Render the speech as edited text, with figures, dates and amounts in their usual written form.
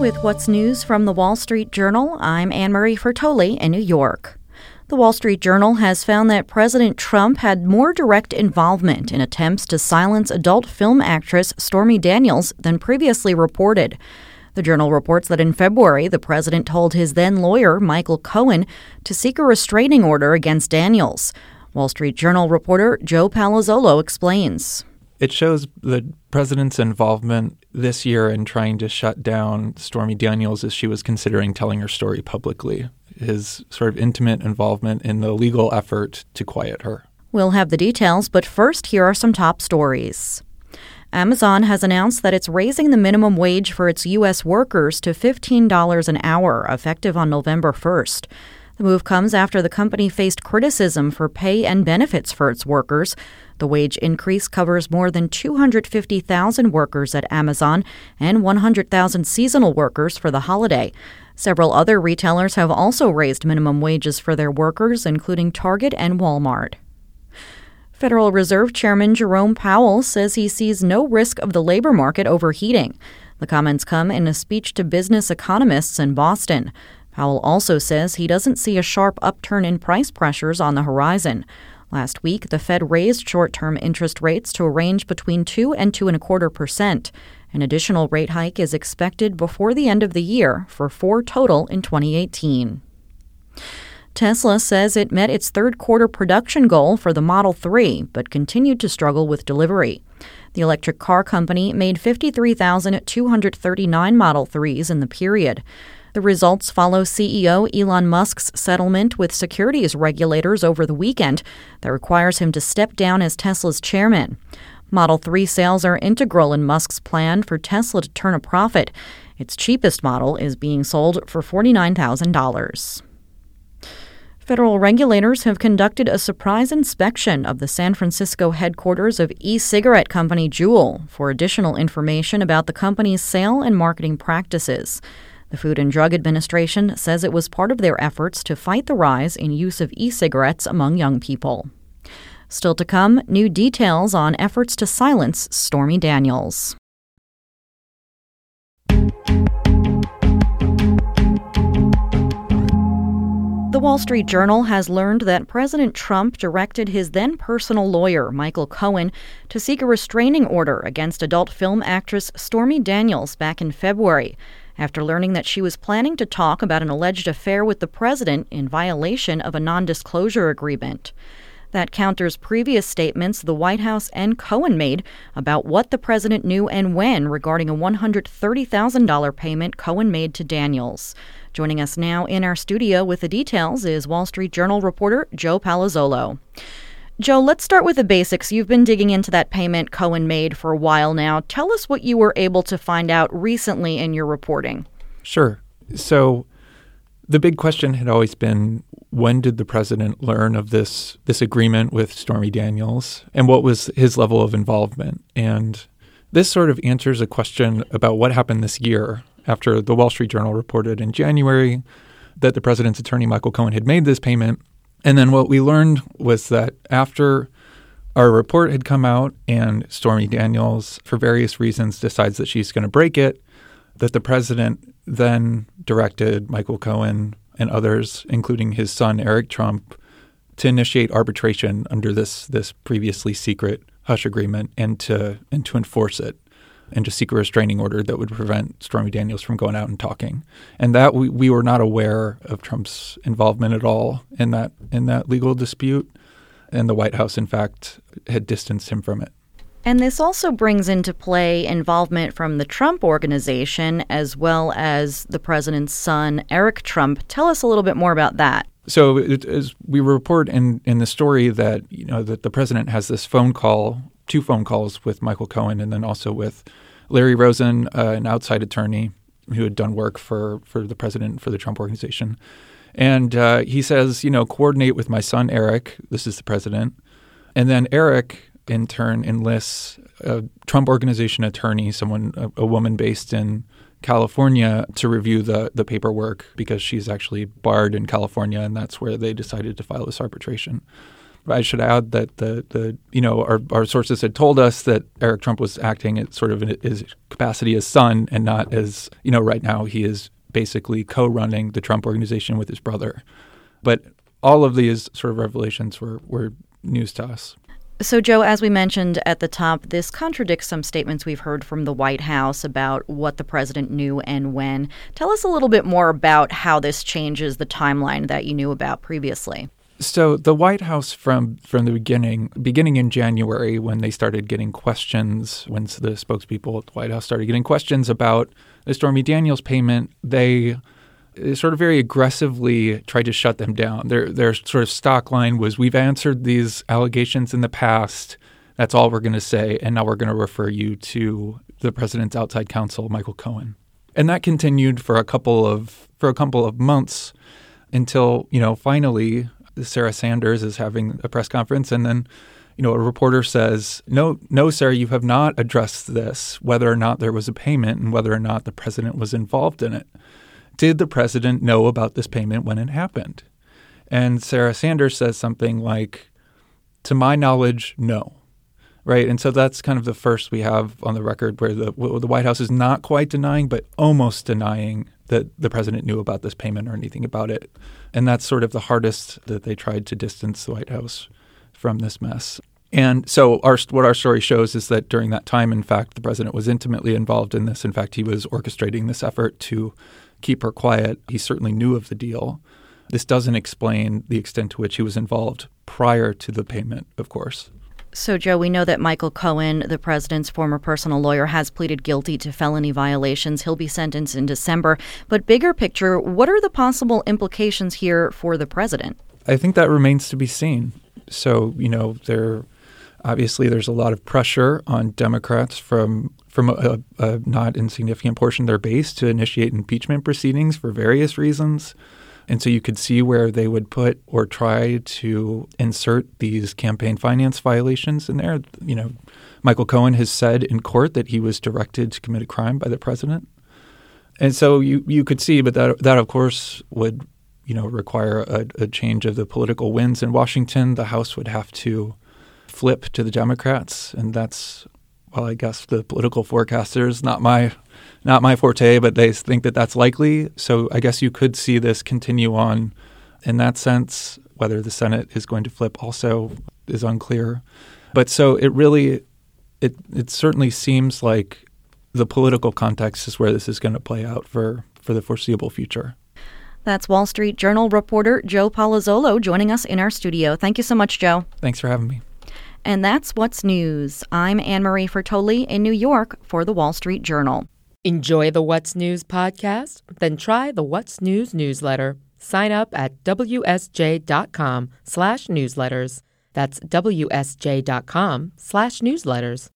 with what's news from the Wall Street Journal. I'm Anne-Marie Fertoli in New York. The Wall Street Journal has found that President Trump had more direct involvement in attempts to silence adult film actress Stormy Daniels than previously reported. The Journal reports that in February, the president told his then lawyer, Michael Cohen, to seek a restraining order against Daniels. Wall Street Journal reporter Joe Palazzolo explains. It shows the president's involvement this year in trying to shut down Stormy Daniels as she was considering telling her story publicly, his sort of intimate involvement in the legal effort to quiet her. We'll have the details, but first, here are some top stories. Amazon has announced that it's raising the minimum wage for its U.S. workers to $15 an hour, effective on November 1st. The move comes after the company faced criticism for pay and benefits for its workers. The wage increase covers more than 250,000 workers at Amazon and 100,000 seasonal workers for the holiday. Several other retailers have also raised minimum wages for their workers, including Target and Walmart. Federal Reserve Chairman Jerome Powell says he sees no risk of the labor market overheating. The comments come in a speech to business economists in Boston. Powell also says he doesn't see a sharp upturn in price pressures on the horizon. Last week, the Fed raised short-term interest rates to a range between 2 and 2.25%. An additional rate hike is expected before the end of the year for 4 total in 2018. Tesla says it met its third-quarter production goal for the Model 3, but continued to struggle with delivery. The electric car company made 53,239 Model 3s in the period. The results follow CEO Elon Musk's settlement with securities regulators over the weekend that requires him to step down as Tesla's chairman. Model 3 sales are integral in Musk's plan for Tesla to turn a profit. Its cheapest model is being sold for $49,000. Federal regulators have conducted a surprise inspection of the San Francisco headquarters of e-cigarette company Juul for additional information about the company's sale and marketing practices. The Food and Drug Administration says it was part of their efforts to fight the rise in use of e-cigarettes among young people. Still to come, new details on efforts to silence Stormy Daniels. The Wall Street Journal has learned that President Trump directed his then personal lawyer, Michael Cohen, to seek a restraining order against adult film actress Stormy Daniels back in February, after learning that she was planning to talk about an alleged affair with the president in violation of a non-disclosure agreement. That counters previous statements the White House and Cohen made about what the president knew and when regarding a $130,000 payment Cohen made to Daniels. Joining us now in our studio with the details is Wall Street Journal reporter Joe Palazzolo. Joe, let's start with the basics. You've been digging into that payment Cohen made for a while now. Tell us what you were able to find out recently in your reporting. Sure. So the big question had always been, when did the president learn of this agreement with Stormy Daniels, and what was his level of involvement? And this sort of answers a question about what happened this year after the Wall Street Journal reported in January that the president's attorney, Michael Cohen, had made this payment. And then what we learned was that after our report had come out and Stormy Daniels, for various reasons, decides that she's going to break it, that the president then directed Michael Cohen and others, including his son, Eric Trump, to initiate arbitration under this previously secret hush agreement and to enforce it, and to seek a restraining order that would prevent Stormy Daniels from going out and talking. And that we were not aware of Trump's involvement at all in that legal dispute. And the White House, in fact, had distanced him from it. And this also brings into play involvement from the Trump Organization as well as the president's son, Eric Trump. Tell us a little bit more about that. So as we report in the story that, that the president has this phone call, 2 phone calls with Michael Cohen and then also with Larry Rosen, an outside attorney who had done work for the president, for the Trump Organization. And he says, coordinate with my son, Eric. This is the president. And then Eric, in turn, enlists a Trump Organization attorney, a woman based in California, to review the paperwork because she's actually barred in California, and that's where they decided to file this arbitration. I should add that our sources had told us that Eric Trump was acting at sort of in his capacity as son and not as, right now he is basically co-running the Trump Organization with his brother. But all of these sort of revelations were news to us. So, Joe, as we mentioned at the top, this contradicts some statements we've heard from the White House about what the president knew and when. Tell us a little bit more about how this changes the timeline that you knew about previously. So the White House from the beginning in January, when they started getting questions, when the spokespeople at the White House started getting questions about the Stormy Daniels payment, they sort of very aggressively tried to shut them down. Their sort of stock line was, we've answered these allegations in the past. That's all we're going to say. And now we're going to refer you to the president's outside counsel, Michael Cohen. And that continued for a couple of months until, finally Sarah Sanders is having a press conference. And then, a reporter says, no, Sarah, you have not addressed this, whether or not there was a payment and whether or not the president was involved in it. Did the president know about this payment when it happened? And Sarah Sanders says something like, to my knowledge, no. Right. And so that's kind of the first we have on the record where the White House is not quite denying, but almost denying that the president knew about this payment or anything about it. And that's sort of the hardest that they tried to distance the White House from this mess. And so what our story shows is that during that time, in fact, the president was intimately involved in this. In fact, he was orchestrating this effort to keep her quiet. He certainly knew of the deal. This doesn't explain the extent to which he was involved prior to the payment, of course. So, Joe, we know that Michael Cohen, the president's former personal lawyer, has pleaded guilty to felony violations. He'll be sentenced in December. But bigger picture, what are the possible implications here for the president? I think that remains to be seen. So, obviously there's a lot of pressure on Democrats from a not insignificant portion of their base to initiate impeachment proceedings for various reasons. And so you could see where they would put or try to insert these campaign finance violations in there. Michael Cohen has said in court that he was directed to commit a crime by the president. And so you could see, but that of course would, require a change of the political winds in Washington. The House would have to flip to the Democrats, and that's, I guess the political forecasters, not my forte, but they think that that's likely. So I guess you could see this continue on in that sense. Whether the Senate is going to flip also is unclear. But so it certainly seems like the political context is where this is going to play out for the foreseeable future. That's Wall Street Journal reporter Joe Palazzolo joining us in our studio. Thank you so much, Joe. Thanks for having me. And that's What's News. I'm Anne-Marie Fertoli in New York for the Wall Street Journal. Enjoy the What's News podcast? Then try the What's News newsletter. Sign up at WSJ.com/newsletters. That's WSJ.com/newsletters.